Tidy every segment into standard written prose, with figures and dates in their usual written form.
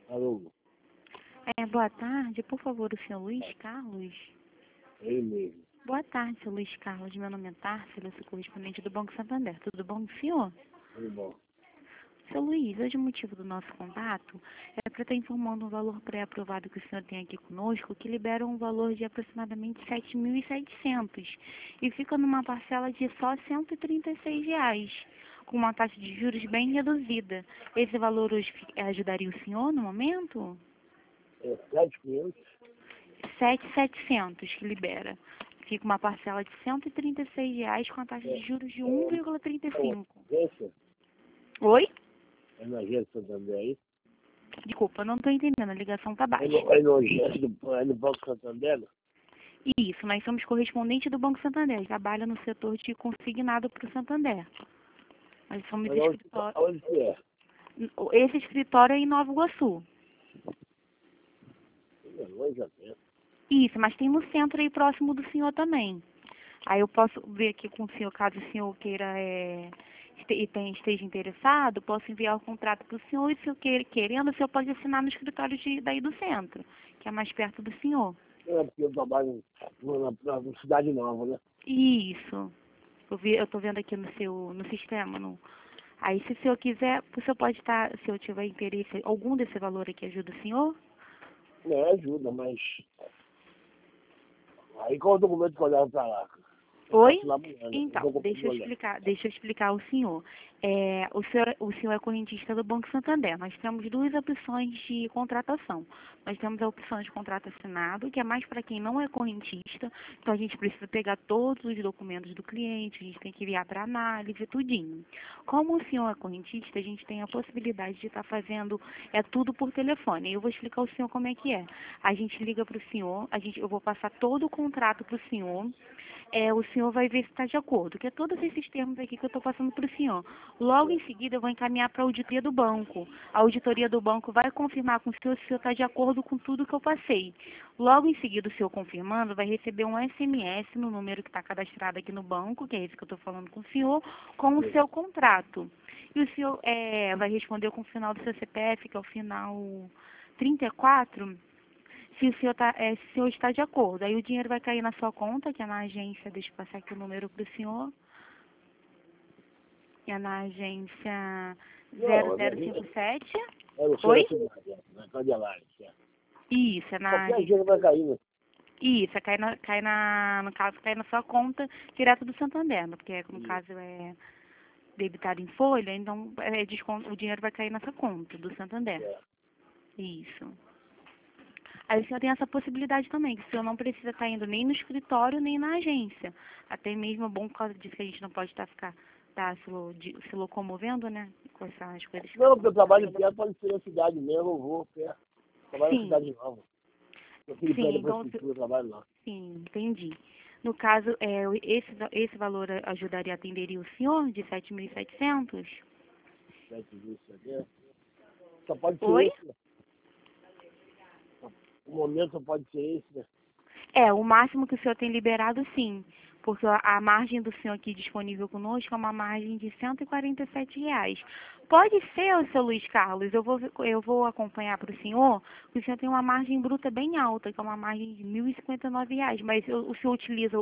Alô, Boa tarde, por favor, o senhor Luiz Carlos? ele mesmo. Boa tarde, senhor Luiz Carlos. Meu nome é Társila, sou correspondente do Banco Santander. Tudo bom, senhor? Tudo bom. Seu Luiz, hoje o motivo do nosso contato é para estar informando um valor pré-aprovado que o senhor tem aqui conosco, que libera um valor de aproximadamente 7.700 e fica numa parcela de só R$ 136, com uma taxa de juros bem reduzida. Esse valor hoje ajudaria o senhor no momento? É 7.500? 7.700 que libera. Fica uma parcela de R$ 136 com a taxa de juros de 1,35. Agência? Oi? É na agência Santander aí? Desculpa, não estou entendendo, a ligação está É baixa. no agência é no Banco Santander? Isso, nós somos correspondente do Banco Santander, trabalha no setor de consignado para o Santander. Nós somos Mas escritório. onde que é? Esse escritório é em Nova Iguaçu. É longe até. Isso, mas tem no centro aí próximo do senhor também. Aí eu posso ver aqui com o senhor, caso o senhor queira esteja interessado, posso enviar o contrato para o senhor e se o senhor querendo, o senhor pode assinar no escritório daí do centro, que é mais perto do senhor. É porque eu trabalho na Cidade Nova, né? Isso. Eu estou vendo aqui no sistema. Aí se o senhor quiser, o senhor pode estar, se eu tiver interesse, algum desse valor aqui ajuda o senhor? É, ajuda, mas... Aí qual o documento que eu levo pra lá? Eu Oi? posso ir lá amanhã, né? Então, deixa eu explicar ao senhor. O senhor é correntista do Banco Santander. Nós temos duas opções de contratação. Nós temos a opção de contrato assinado, que é mais para quem não é correntista. Então, a gente precisa pegar todos os documentos do cliente, a gente tem que enviar para análise, tudinho. Como o senhor é correntista, a gente tem a possibilidade de estar fazendo tudo por telefone. Eu vou explicar ao senhor como é que é. A gente liga para o senhor, eu vou passar todo o contrato para o senhor. O senhor vai ver se está de acordo, que é todos esses termos aqui que eu estou passando para o senhor. Logo em seguida, eu vou encaminhar para a auditoria do banco. A auditoria do banco vai confirmar com o senhor se o senhor está de acordo com tudo que eu passei. Logo em seguida, o senhor confirmando, vai receber um SMS no número que está cadastrado aqui no banco, que é esse que eu estou falando com o senhor, com o seu contrato. E o senhor vai responder com o final do seu CPF, que é o final 34, se o senhor está de acordo. Aí o dinheiro vai cair na sua conta, que é na agência, deixa eu passar aqui o número para o senhor, é na agência Não, 0057. é no centro Oi? da cidade, na Candelária. Isso, é na Qualquer dia vai cair, né? Isso, no caso, cai na sua conta direto do Santander, né? Porque no Isso. caso é debitado em folha, então o dinheiro vai cair nessa conta do Santander. É. Isso. Aí o senhor tem essa possibilidade também, que o senhor não precisa estar indo nem no escritório, nem na agência. Até mesmo é bom por causa disso que a gente não pode tá se locomovendo, né? Com essas coisas. Não, porque eu trabalho perto, pode ser na cidade mesmo, eu vou perto. Trabalho na Sim, Cidade Nova. Meu filho sim, pede pra então, escritura, eu trabalho lá. sim, entendi. No caso, esse valor ajudaria, atenderia o senhor de 7.700? 7.700. Só pode ser Oi? esse, né? O momento só pode ser esse, né? O máximo que o senhor tem liberado, sim. Porque a margem do senhor aqui disponível conosco é uma margem de R$ 147. Pode ser, o seu Luiz Carlos, eu vou acompanhar para o senhor tem uma margem bruta bem alta, que é uma margem de R$ 1.059. Mas o senhor utiliza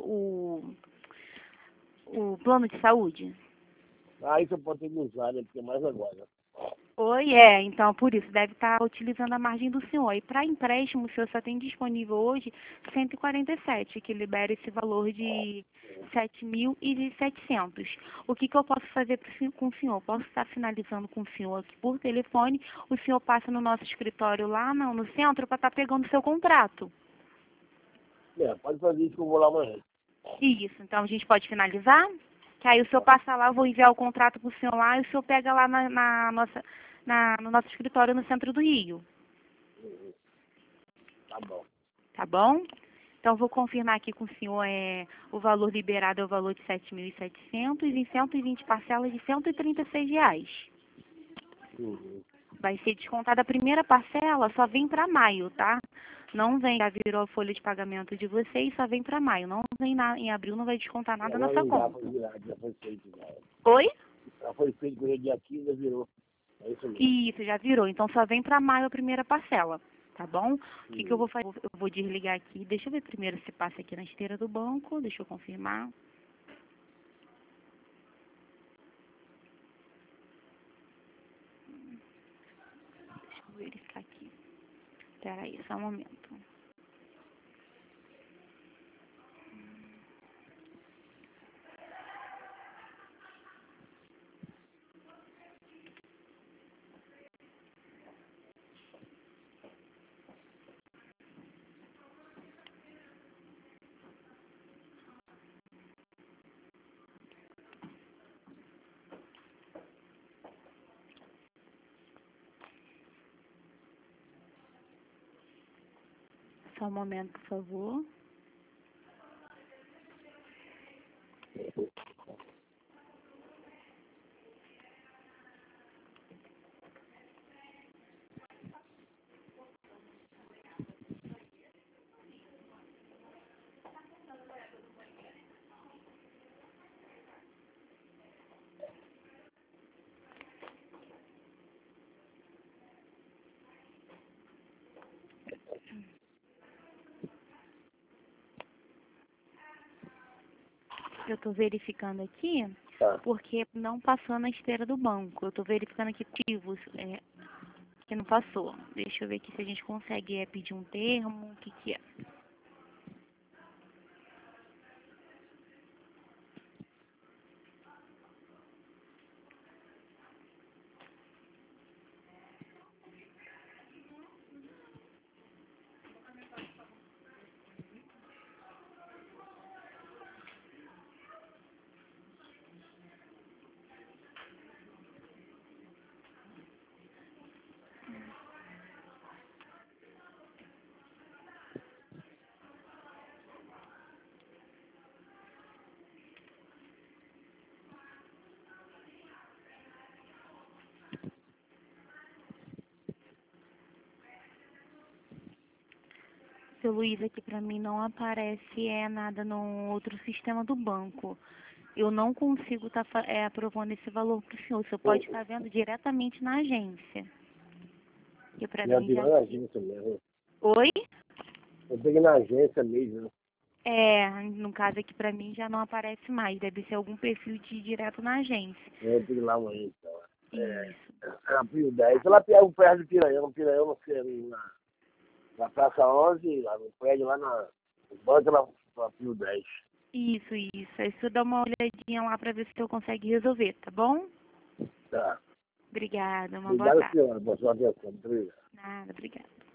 o plano de saúde? Ah, isso eu posso ter que usar, né? Porque é mais agora, né? Oi, então, por isso, deve estar utilizando a margem do senhor. E para empréstimo, o senhor só tem disponível hoje 147, que libera esse valor de 7.700. O que eu posso fazer com o senhor? Posso estar finalizando com o senhor aqui por telefone, o senhor passa no nosso escritório lá no centro para estar pegando o seu contrato. Pode fazer isso que eu vou lá amanhã. Isso, então a gente pode finalizar? Que aí o senhor passa lá, eu vou enviar o contrato para o senhor lá e o senhor pega lá no nosso escritório no centro do Rio. Tá bom. Tá bom? Então, vou confirmar aqui com o senhor, o valor liberado é o valor de 7.700 em 120 parcelas de R$ 136. Uhum. Vai ser descontada a primeira parcela, só vem para maio, tá? Não vem, já virou a folha de pagamento de vocês, só vem para maio. Não vem em abril, não vai descontar nada na Agora sua não dá conta. pra virar, já foi feito já. Oi? Já foi feito com ele dia 15, já virou. É isso mesmo. Isso, já virou. Então só vem para maio a primeira parcela, tá bom? O que eu vou fazer? Eu vou desligar aqui. Deixa eu ver primeiro se passa aqui na esteira do banco. Deixa eu confirmar. Deixa eu verificar aqui. Espera aí, só um momento. Só um momento, por favor. Eu estou verificando aqui, Tá. porque não passou na esteira do banco. Eu estou verificando aqui motivos que não passou. Deixa eu ver aqui se a gente consegue pedir um termo, o que que é. Seu Luiz, aqui para mim não aparece nada no outro sistema do banco. Eu não consigo estar aprovando esse valor para o senhor. O senhor pode estar vendo diretamente na agência. E para Já mim já... virou na agência mesmo. Oi? Eu peguei na agência mesmo. No caso aqui para mim já não aparece mais. Deve ser algum perfil de direto na agência. Eu peguei lá amanhã, então. Isso. É Pio 10. Lá perto do Piranhão. Piranhão, não sei, na Praça 11, lá no prédio, lá no banco, na Pio 10. Isso, isso. Aí você dá uma olhadinha lá para ver se o senhor consegue resolver, tá bom? Tá. Obrigada, uma boa Obrigado, tarde. senhora, por sua atenção. Muito obrigado. Nada, obrigada.